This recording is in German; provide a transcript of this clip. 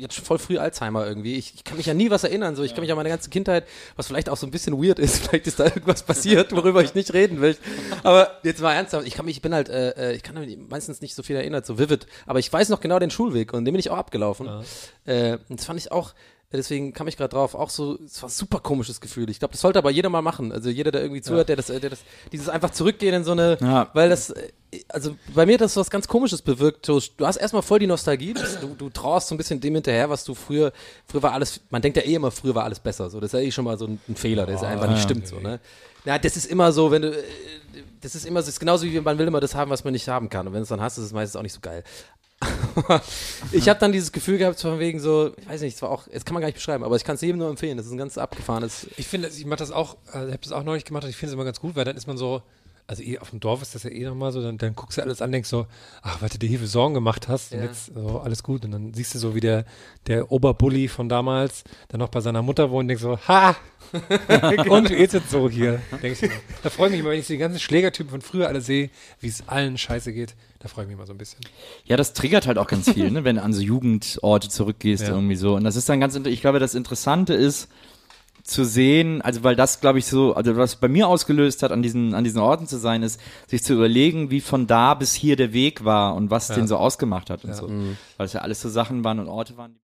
jetzt voll früh Alzheimer irgendwie. Ich kann mich an nie was erinnern. So. Ich kann mich an meine ganze Kindheit, was vielleicht auch so ein bisschen weird ist. Vielleicht ist da irgendwas passiert, worüber ich nicht reden will. Aber jetzt mal ernsthaft, ich kann mich meistens nicht so viel erinnern, so vivid. Aber ich weiß noch genau den Schulweg und den bin ich auch abgelaufen. Ja. Und das fand ich auch, deswegen kam ich gerade drauf, auch so, es war ein super komisches Gefühl. Ich glaube, das sollte aber jeder mal machen. Also jeder, der irgendwie zuhört, der dieses einfach zurückgehen in so eine, weil das, also bei mir hat das was ganz Komisches bewirkt. Du hast erstmal voll die Nostalgie, du trauerst so ein bisschen dem hinterher, was du früher war alles, man denkt ja immer, früher war alles besser. So, das ist ja schon mal so ein Fehler, der einfach nicht stimmt. So, ne? Ja, das ist immer so, das ist genauso wie man will immer das haben, was man nicht haben kann. Und wenn du es dann hast, ist es meistens auch nicht so geil. Ich habe dann dieses Gefühl gehabt, von wegen so, ich weiß nicht, jetzt kann man gar nicht beschreiben, aber ich kann es jedem nur empfehlen, das ist ein ganz abgefahrenes. Ich finde, ich mache das auch, ich habe das auch neulich gemacht und ich finde es immer ganz gut, weil dann ist man so, also auf dem Dorf ist das ja nochmal so, dann guckst du alles an, denkst so, ach, was du dir hier für Sorgen gemacht hast und jetzt so, alles gut und dann siehst du so, wie der Oberbully von damals dann noch bei seiner Mutter wohnt und denkst so, ha! Und wie geht's jetzt so hier? Denkst du, da freue ich mich immer, wenn ich die ganzen Schlägertypen von früher alle sehe, wie es allen scheiße geht. Da freue ich mich mal so ein bisschen. Ja, das triggert halt auch ganz viel, ne, wenn du an so Jugendorte zurückgehst irgendwie so. Und das ist dann ich glaube, das Interessante ist, zu sehen, also weil das, glaube ich, so, also was bei mir ausgelöst hat, an diesen Orten zu sein, ist, sich zu überlegen, wie von da bis hier der Weg war und was den so ausgemacht hat und so. Weil es ja alles so Sachen waren und Orte waren,